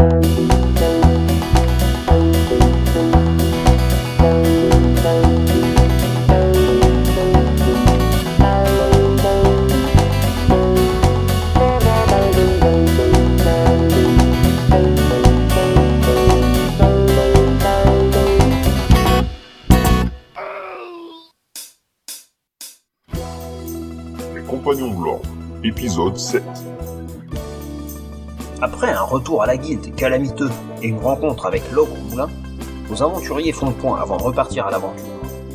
Compagnons de l'Ordre, épisode 7. Après un retour à la guilde calamiteux et une rencontre avec l'ogre au moulin, nos aventuriers font le point avant de repartir à l'aventure.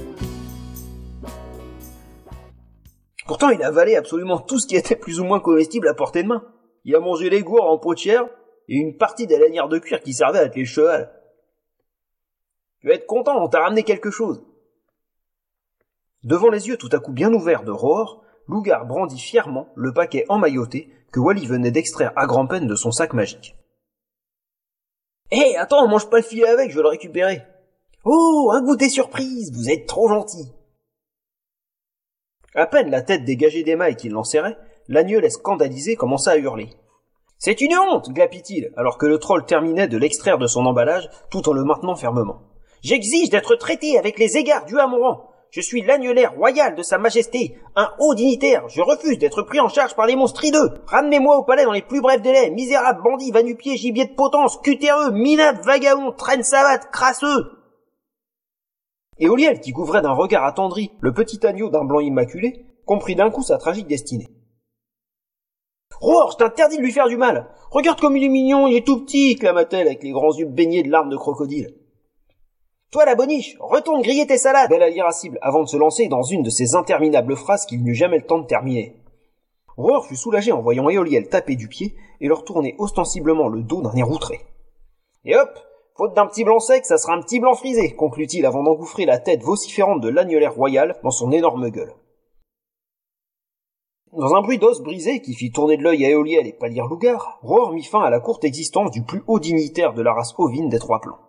Pourtant, il a avalé absolument tout ce qui était plus ou moins comestible à portée de main. Il a mangé les gourds en peau de chair et une partie des lanières de cuir qui servaient à atteler le cheval. Tu vas être content, on t'a ramené quelque chose. Devant les yeux tout à coup bien ouverts de Rohor, Lougar brandit fièrement le paquet emmailloté que Wally venait d'extraire à grand-peine de son sac magique. « Hé, attends, mange pas le filet avec, je veux le récupérer. »« Oh, un goûter surprise, vous êtes trop gentil !» À peine la tête dégagée des mailles qui l'enserraient, l'agnelet scandalisé commença à hurler. « C'est une honte !» glapit-il, alors que le troll terminait de l'extraire de son emballage tout en le maintenant fermement. « J'exige d'être traité avec les égards dus à mon rang. Je suis l'agnelet royal de sa majesté, un haut dignitaire. Je refuse d'être pris en charge par les monstres hideux. Ramenez-moi au palais dans les plus brefs délais. Misérables, bandits, va-nu-pieds, gibier de potence, cutéreux, minables, vagabonds, traîne savate, crasseux. » Et Oliel, qui couvrait d'un regard attendri le petit agneau d'un blanc immaculé, comprit d'un coup sa tragique destinée. « Rohor, je t'interdis de lui faire du mal. Regarde comme il est mignon, il est tout petit, clama-t-elle avec les grands yeux baignés de larmes de crocodile. Toi, la boniche, retourne griller tes salades, belle irascible, avant de se lancer dans une de ces interminables phrases qu'il n'eut jamais le temps de terminer. Rohor fut soulagé en voyant Éoliel taper du pied et leur tourner ostensiblement le dos d'un air outré. Et hop, faute d'un petit blanc sec, ça sera un petit blanc frisé, conclut-il avant d'engouffrer la tête vociférante de l'agnelet royal dans son énorme gueule. Dans un bruit d'os brisé qui fit tourner de l'œil à Éoliel et pâlir Lougar, Rohor mit fin à la courte existence du plus haut dignitaire de la race ovine des Trois Clans.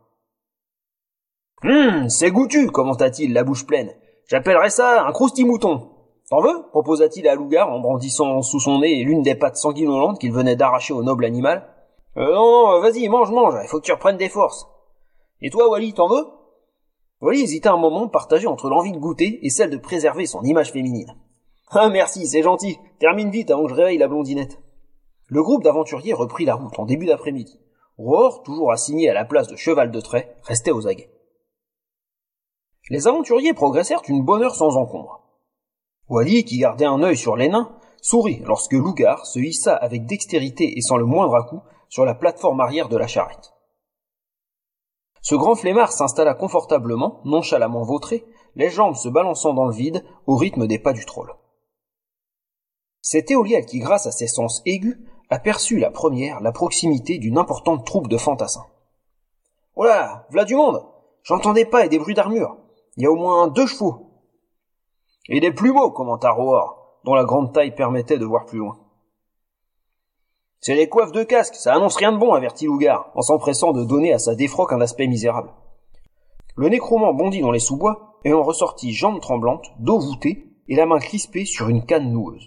C'est goûtu, commenta-t-il, la bouche pleine. J'appellerais ça un croustimouton. T'en veux? Proposa-t-il à Lougar en brandissant sous son nez l'une des pattes sanguinolentes qu'il venait d'arracher au noble animal. Non, vas-y, mange, il faut que tu reprennes des forces. Et toi, Wally, t'en veux? Wally hésita un moment, partagé entre l'envie de goûter et celle de préserver son image féminine. Ah merci, c'est gentil. Termine vite avant que je réveille la blondinette. Le groupe d'aventuriers reprit la route en début d'après-midi. Rohor, toujours assigné à la place de cheval de trait, restait aux aguets. Les aventuriers progressèrent une bonne heure sans encombre. Wally, qui gardait un œil sur les nains, sourit lorsque Lougar se hissa avec dextérité et sans le moindre à-coup sur la plateforme arrière de la charrette. Ce grand flemmard s'installa confortablement, nonchalamment vautré, les jambes se balançant dans le vide au rythme des pas du troll. C'est Éoliel qui, grâce à ses sens aigus, aperçut la proximité d'une importante troupe de fantassins. « Oh là, v'là du monde! J'entendais pas et des bruits d'armure. Il y a au moins 2 chevaux. »« Et des plumeaux, commenta Rohor, dont la grande taille permettait de voir plus loin. »« C'est les coiffes de casque, ça annonce rien de bon, avertit Lougar, en s'empressant de donner à sa défroque un aspect misérable. Le nécromant bondit dans les sous-bois, et en ressortit jambes tremblantes, dos voûté, et la main crispée sur une canne noueuse.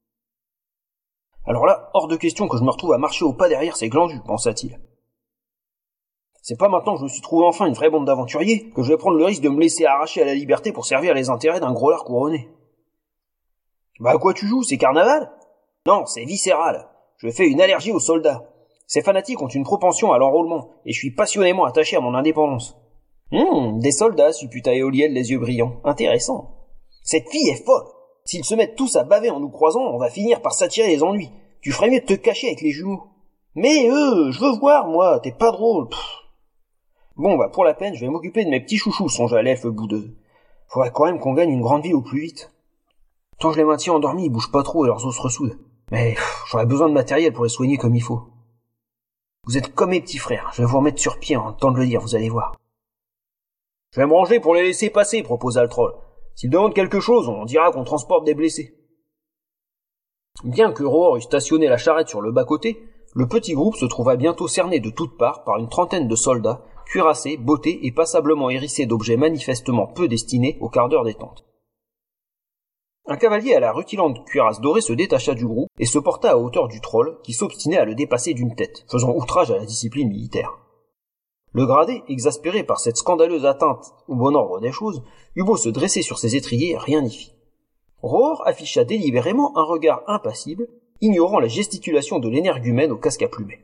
« Alors là, hors de question que je me retrouve à marcher au pas derrière ces glandus, pensa-t-il. C'est pas maintenant que je me suis trouvé enfin une vraie bande d'aventuriers que je vais prendre le risque de me laisser arracher à la liberté pour servir les intérêts d'un gros lard couronné. »« Bah à quoi tu joues, c'est carnaval ? » ?»« Non, c'est viscéral. Je fais une allergie aux soldats. Ces fanatiques ont une propension à l'enrôlement, et je suis passionnément attaché à mon indépendance. »« Des soldats, supputa Éoliel les yeux brillants. Intéressant. Cette fille est folle. S'ils se mettent tous à baver en nous croisant, on va finir par s'attirer les ennuis. Tu ferais mieux de te cacher avec les jumeaux. »« Mais je veux voir, moi, t'es pas drôle. » Bon, bah pour la peine, je vais m'occuper de mes petits chouchous, songea l'elfe boudeux. Faudrait quand même qu'on gagne une grande vie au plus vite. Tant je les maintiens endormis, ils bougent pas trop et leurs os se ressoudent. Mais j'aurais besoin de matériel pour les soigner comme il faut. Vous êtes comme mes petits frères, je vais vous remettre sur pied en temps de le dire, vous allez voir. Je vais me ranger pour les laisser passer, proposa le troll. S'ils demandent quelque chose, on dira qu'on transporte des blessés. Bien que Rohor eût stationné la charrette sur le bas-côté, le petit groupe se trouva bientôt cerné de toutes parts par une trentaine de soldats, cuirassés, bottés et passablement hérissés d'objets manifestement peu destinés au quart d'heure détente. Un cavalier à la rutilante cuirasse dorée se détacha du groupe et se porta à hauteur du troll, qui s'obstinait à le dépasser d'une tête, faisant outrage à la discipline militaire. Le gradé, exaspéré par cette scandaleuse atteinte au bon ordre des choses, eut beau se dresser sur ses étriers, rien n'y fit. Roar afficha délibérément un regard impassible, ignorant la gesticulation de l'énergumène au casque à plumet.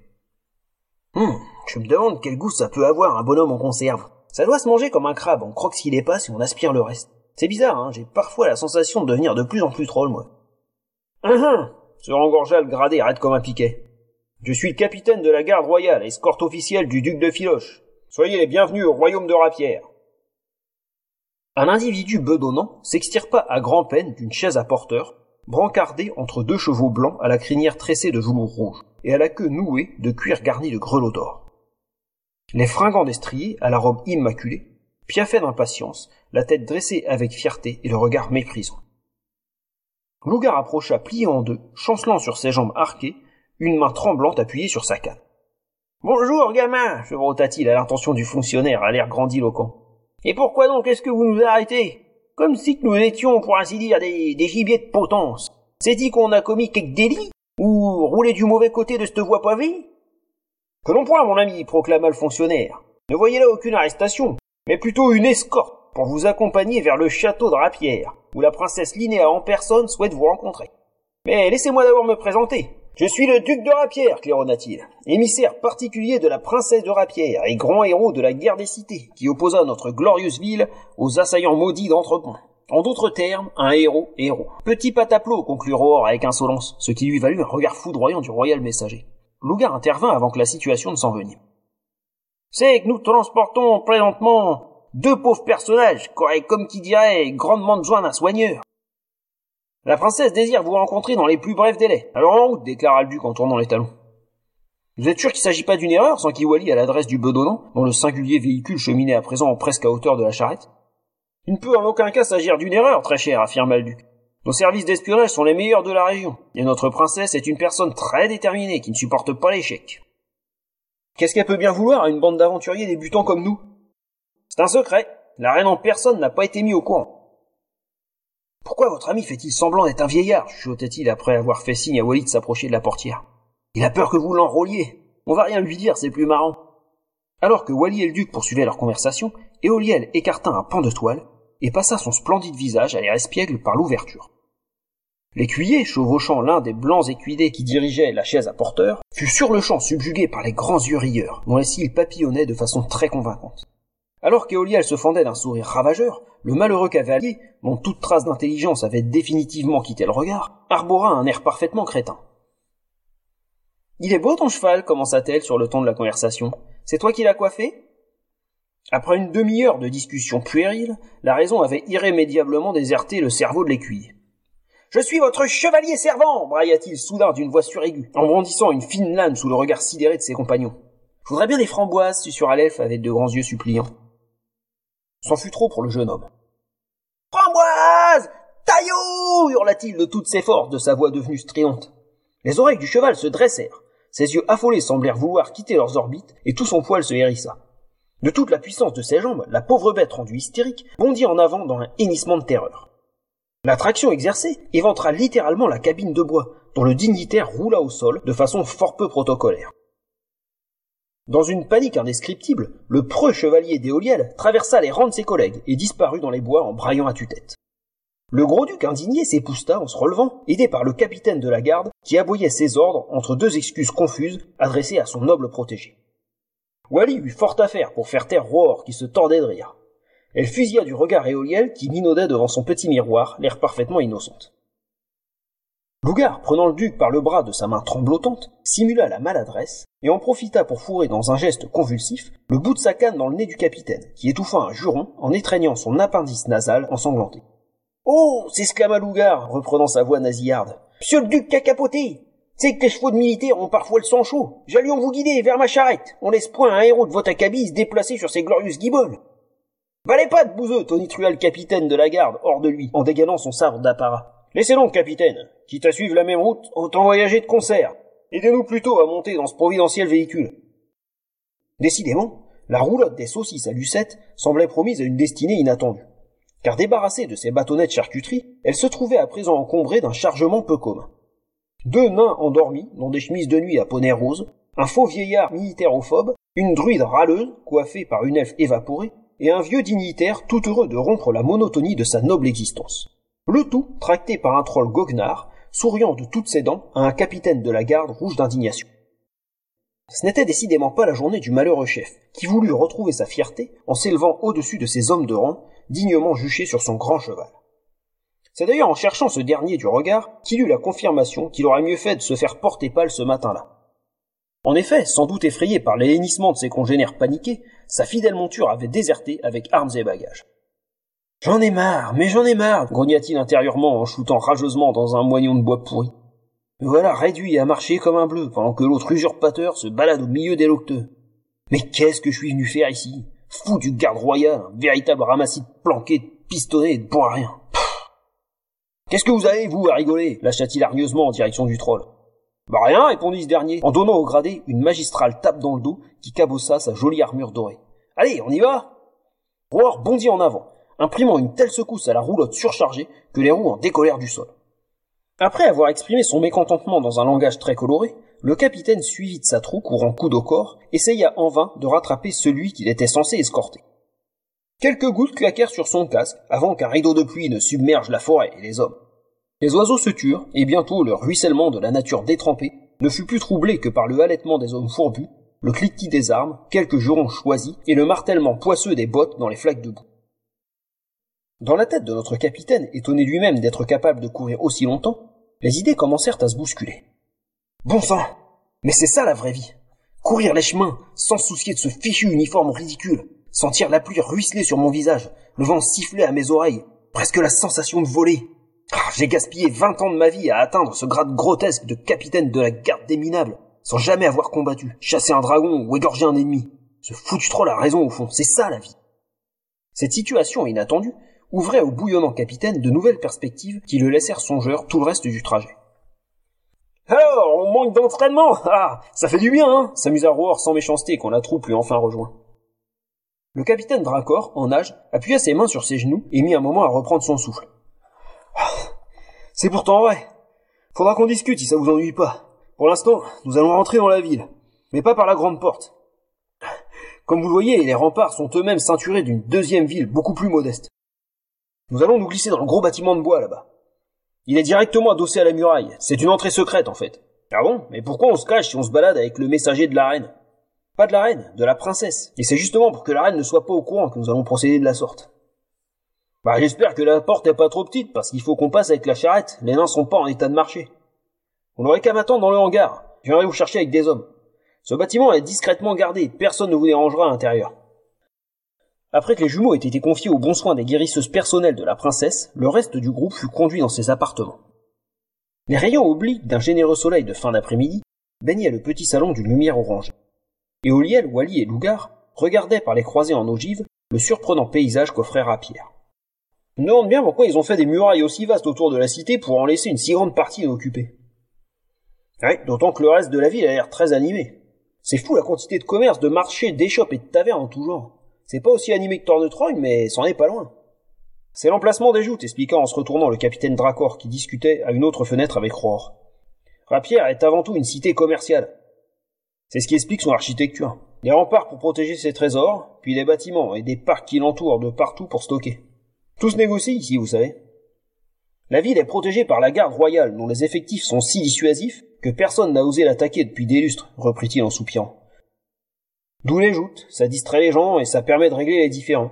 Je me demande quel goût ça peut avoir un bonhomme en conserve. Ça doit se manger comme un crabe, on croque ce qu'il est pas et on aspire le reste. C'est bizarre, hein, j'ai parfois la sensation de devenir de plus en plus troll, moi. Se rengorgea le gradé raide comme un piquet. Je suis le capitaine de la garde royale, escorte officielle du duc de Filoche. Soyez les bienvenus au royaume de Rapierre. Un individu bedonnant s'extirpa à grand-peine d'une chaise à porteur, brancardée entre deux chevaux blancs à la crinière tressée de velours rouge et à la queue nouée de cuir garni de grelots d'or. Les fringants destriers, à la robe immaculée, piaffaient d'impatience, la tête dressée avec fierté et le regard méprisant. Lougar approcha plié en deux, chancelant sur ses jambes arquées, une main tremblante appuyée sur sa canne. « Bonjour, gamin » chevrota-t-il à l'intention du fonctionnaire à l'air grandiloquent. « Et pourquoi donc est-ce que vous nous arrêtez ? Comme si que nous étions, pour ainsi dire, des gibiers de potence. C'est-il qu'on a commis quelque délit ? Ou roulé du mauvais côté de cette voie pavée ?»« Que non point, mon ami » proclama le fonctionnaire. « Ne voyez là aucune arrestation, mais plutôt une escorte pour vous accompagner vers le château de Rapierre, où la princesse Linéa en personne souhaite vous rencontrer. Mais laissez-moi d'abord me présenter. Je suis le duc de Rapierre, claironna-t-il, émissaire particulier de la princesse de Rapierre et grand héros de la guerre des cités, qui opposa notre glorieuse ville aux assaillants maudits d'Entrepont. En d'autres termes, un héros. Petit pataplot, conclut Roar avec insolence, ce qui lui valut un regard foudroyant du royal messager. Lougar intervint avant que la situation ne s'envenime. C'est que nous transportons présentement deux pauvres personnages, qui auraient, comme qui dirait, grandement besoin d'un soigneur. La princesse désire vous rencontrer dans les plus brefs délais. Alors en route, déclara le duc en tournant les talons. Vous êtes sûr qu'il s'agit pas d'une erreur, s'enquit Wally à l'adresse du bedonnant, dont le singulier véhicule cheminait à présent presque à hauteur de la charrette. Il ne peut en aucun cas s'agir d'une erreur, très cher, affirma le duc. Nos services d'espionnage sont les meilleurs de la région, et notre princesse est une personne très déterminée qui ne supporte pas l'échec. Qu'est-ce qu'elle peut bien vouloir à une bande d'aventuriers débutants comme nous ? C'est un secret. La reine en personne n'a pas été mise au courant. Pourquoi votre ami fait-il semblant d'être un vieillard ? chuchotait-il après avoir fait signe à Wally de s'approcher de la portière. Il a peur que vous l'enrôliez. On va rien lui dire, c'est plus marrant. Alors que Wally et le duc poursuivaient leur conversation, Éoliel écarta un pan de toile et passa son splendide visage à l'air espiègle par l'ouverture. L'écuyer, chevauchant l'un des blancs écuidés qui dirigeait la chaise à porteur, fut sur-le-champ subjugué par les grands yeux rieurs, dont les cils papillonnaient de façon très convaincante. Alors qu'Éoliel se fendait d'un sourire ravageur, le malheureux cavalier, dont toute trace d'intelligence avait définitivement quitté le regard, arbora un air parfaitement crétin. « Il est beau ton cheval » commença-t-elle sur le ton de la conversation. « C'est toi qui l'as coiffé ?» Après une demi-heure de discussion puérile, la raison avait irrémédiablement déserté le cerveau de l'écuyer. « Je suis votre chevalier servant » brailla-t-il soudain d'une voix suraiguë, en brandissant une fine lame sous le regard sidéré de ses compagnons. « Je voudrais bien des framboises, susurra l'elfe avec de grands yeux suppliants. C'en fut trop pour le jeune homme. « Framboise ! Taillot !» hurla-t-il de toutes ses forces de sa voix devenue stridente. Les oreilles du cheval se dressèrent, ses yeux affolés semblèrent vouloir quitter leurs orbites, et tout son poil se hérissa. De toute la puissance de ses jambes, la pauvre bête rendue hystérique bondit en avant dans un hennissement de terreur. La traction exercée éventra littéralement la cabine de bois, dont le dignitaire roula au sol de façon fort peu protocolaire. Dans une panique indescriptible, le preux chevalier d'Éoliel traversa les rangs de ses collègues et disparut dans les bois en braillant à tue-tête. Le gros-duc indigné s'épousta en se relevant, aidé par le capitaine de la garde qui aboyait ses ordres entre deux excuses confuses adressées à son noble protégé. Wally eut fort à faire pour faire taire Roar qui se tordait de rire. Elle fusilla du regard Éoliel qui minaudait devant son petit miroir, l'air parfaitement innocente. Lougar, prenant le duc par le bras de sa main tremblotante, simula la maladresse et en profita pour fourrer dans un geste convulsif le bout de sa canne dans le nez du capitaine, qui étouffa un juron en étreignant son appendice nasal ensanglanté. « Oh » s'exclama Lougar, reprenant sa voix nasillarde. « Monsieur le duc qu'a capoté ! C'est que les chevaux de militaires ont parfois le sang chaud. J'allions vous guider vers ma charrette. On laisse point un héros de votre acabit se déplacer sur ces glorieuses guiboles. »« Valez pas de bouseux » tonitruya le capitaine de la garde hors de lui, en dégainant son sabre d'apparat. « Laissez donc, capitaine. Quitte à suivre la même route, autant voyager de concert. Aidez-nous plutôt à monter dans ce providentiel véhicule. » Décidément, la roulotte des saucisses à Lucette semblait promise à une destinée inattendue. car débarrassée de ses bâtonnets de charcuterie, elle se trouvait à présent encombrée d'un chargement peu commun. 2 nains endormis, dans des chemises de nuit à poney rose, un faux vieillard militérophobe, une druide râleuse, coiffée par une elfe évaporée, et un vieux dignitaire tout heureux de rompre la monotonie de sa noble existence. Le tout tracté par un troll goguenard, souriant de toutes ses dents à un capitaine de la garde rouge d'indignation. Ce n'était décidément pas la journée du malheureux chef, qui voulut retrouver sa fierté en s'élevant au-dessus de ses hommes de rang, dignement juchés sur son grand cheval. C'est d'ailleurs en cherchant ce dernier du regard qu'il eut la confirmation qu'il aurait mieux fait de se faire porter pâle ce matin-là. En effet, sans doute effrayé par les hennissements de ses congénères paniqués, sa fidèle monture avait déserté avec armes et bagages. « J'en ai marre, mais j'en ai marre !» grogna-t-il intérieurement en shootant rageusement dans un moignon de bois pourri. Me voilà réduit à marcher comme un bleu, pendant que l'autre usurpateur se balade au milieu des loqueteux. Mais qu'est-ce que je suis venu faire ici? Fou du garde royal, un véritable ramassis de planqués, de pistonnets et de bon à rien. Qu'est-ce que vous avez, vous, à rigoler? Lâcha-t-il hargneusement en direction du troll. Bah rien, répondit ce dernier, en donnant au gradé une magistrale tape dans le dos qui cabossa sa jolie armure dorée. Allez, on y va? Roar bondit en avant, imprimant une telle secousse à la roulotte surchargée que les roues en décollèrent du sol. Après avoir exprimé son mécontentement dans un langage très coloré, le capitaine suivit de sa troupe courant coude au corps, essaya en vain de rattraper celui qu'il était censé escorter. Quelques gouttes claquèrent sur son casque avant qu'un rideau de pluie ne submerge la forêt et les hommes. Les oiseaux se turent, et bientôt le ruissellement de la nature détrempée ne fut plus troublé que par le halètement des hommes fourbus, le cliquetis des armes, quelques jurons choisis, et le martèlement poisseux des bottes dans les flaques de boue. Dans la tête de notre capitaine, étonné lui-même d'être capable de courir aussi longtemps, les idées commencèrent à se bousculer. Bon sang! Mais c'est ça la vraie vie! Courir les chemins, sans se soucier de ce fichu uniforme ridicule, sentir la pluie ruisseler sur mon visage, le vent siffler à mes oreilles, presque la sensation de voler. J'ai gaspillé 20 ans de ma vie à atteindre ce grade grotesque de capitaine de la garde des minables, sans jamais avoir combattu, chassé un dragon ou égorgé un ennemi. Ce foutu troll a raison au fond, c'est ça la vie. Cette situation inattendue ouvrait au bouillonnant capitaine de nouvelles perspectives qui le laissèrent songeur tout le reste du trajet. « Alors, on manque d'entraînement! Ah, ça fait du bien, hein !» s'amusa Roar sans méchanceté quand la troupe l'eut enfin rejoint. Le capitaine Dracor, en nage, appuya ses mains sur ses genoux et mit un moment à reprendre son souffle. « C'est pourtant vrai. Faudra qu'on discute si ça vous ennuie pas. Pour l'instant, nous allons rentrer dans la ville, mais pas par la grande porte. Comme vous le voyez, les remparts sont eux-mêmes ceinturés d'une deuxième ville beaucoup plus modeste. Nous allons nous glisser dans le gros bâtiment de bois là-bas. Il est directement adossé à la muraille. C'est une entrée secrète en fait. Ah bon? Mais pourquoi on se cache si on se balade avec le messager de la reine? Pas de la reine, de la princesse. Et c'est justement pour que la reine ne soit pas au courant que nous allons procéder de la sorte. Bah j'espère que la porte est pas trop petite, parce qu'il faut qu'on passe avec la charrette. Les nains sont pas en état de marcher. Vous n'aurez qu'à m'attendre dans le hangar. Je viendrai vous chercher avec des hommes. Ce bâtiment est discrètement gardé, personne ne vous dérangera à l'intérieur. Après que les jumeaux aient été confiés aux bons soins des guérisseuses personnelles de la princesse, le reste du groupe fut conduit dans ses appartements. Les rayons obliques d'un généreux soleil de fin d'après-midi baignaient le petit salon d'une lumière orangée. Et Oliel, Wally et Lugar regardaient par les croisées en ogive le surprenant paysage qu'offrait Rapierre. Je me demande bien pourquoi ils ont fait des murailles aussi vastes autour de la cité pour en laisser une si grande partie inoccupée. Ouais, d'autant que le reste de la ville a l'air très animé. C'est fou la quantité de commerces, de marchés, d'échoppes et de tavernes en tout genre. C'est pas aussi animé que Tornetrogne, mais c'en est pas loin. C'est l'emplacement des joutes, expliqua en se retournant le capitaine Dracor qui discutait à une autre fenêtre avec Roar. Rapierre est avant tout une cité commerciale. C'est ce qui explique son architecture. Des remparts pour protéger ses trésors, puis des bâtiments et des parcs qui l'entourent de partout pour stocker. Tout se négocie ici, vous savez. La ville est protégée par la garde royale, dont les effectifs sont si dissuasifs que personne n'a osé l'attaquer depuis des lustres, reprit-il en soupirant. D'où les joutes, ça distrait les gens et ça permet de régler les différends.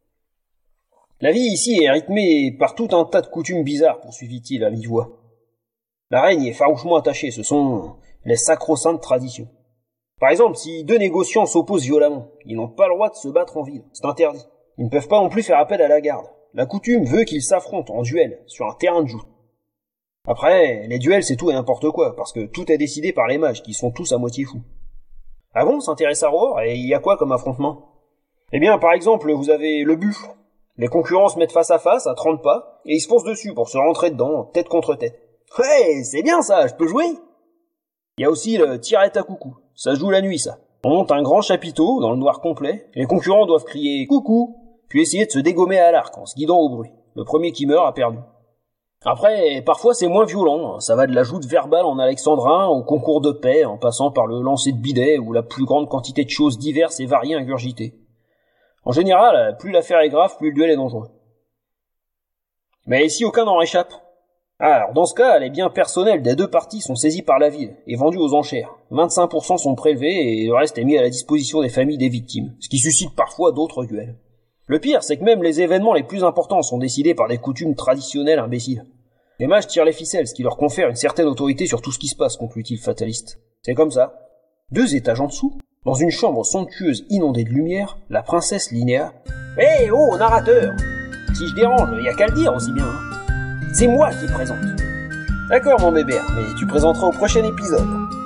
La vie ici est rythmée par tout un tas de coutumes bizarres, poursuivit-il à mi-voix. La reine y est farouchement attachée, ce sont les sacro-saintes traditions. Par exemple, si deux négociants s'opposent violemment, ils n'ont pas le droit de se battre en ville, c'est interdit. Ils ne peuvent pas non plus faire appel à la garde. La coutume veut qu'ils s'affrontent en duel, sur un terrain de joute. Après, les duels c'est tout et n'importe quoi, parce que tout est décidé par les mages, qui sont tous à moitié fous. Ah bon, s'intéresse à Roar, et il y a quoi comme affrontement? Eh bien, par exemple, vous avez le buffle. Les concurrents se mettent face à face, à 30 pas, et ils se foncent dessus pour se rentrer dedans, tête contre tête. Ouais, c'est bien ça, je peux jouer? Il y a aussi le tirette à coucou. Ça se joue la nuit, ça. On monte un grand chapiteau, dans le noir complet, et les concurrents doivent crier « Coucou !» puis essayer de se dégommer à l'arc en se guidant au bruit. Le premier qui meurt a perdu. Après, parfois c'est moins violent, ça va de la joute verbale en alexandrin au concours de paix, en passant par le lancer de bidets ou la plus grande quantité de choses diverses et variées ingurgitées. En général, plus l'affaire est grave, plus le duel est dangereux. Mais si aucun n'en réchappe? Alors, dans ce cas, les biens personnels des deux parties sont saisis par la ville et vendus aux enchères. 25% sont prélevés et le reste est mis à la disposition des familles des victimes, ce qui suscite parfois d'autres duels. Le pire, c'est que même les événements les plus importants sont décidés par des coutumes traditionnelles imbéciles. Les mages tirent les ficelles, ce qui leur confère une certaine autorité sur tout ce qui se passe, conclut-il fataliste. C'est comme ça. 2 étages en dessous, dans une chambre somptueuse inondée de lumière, la princesse Linéa... Hé, oh, narrateur! Si je dérange, y a qu'à le dire aussi bien, hein. C'est moi qui présente. D'accord, mon bébé, mais tu présenteras au prochain épisode.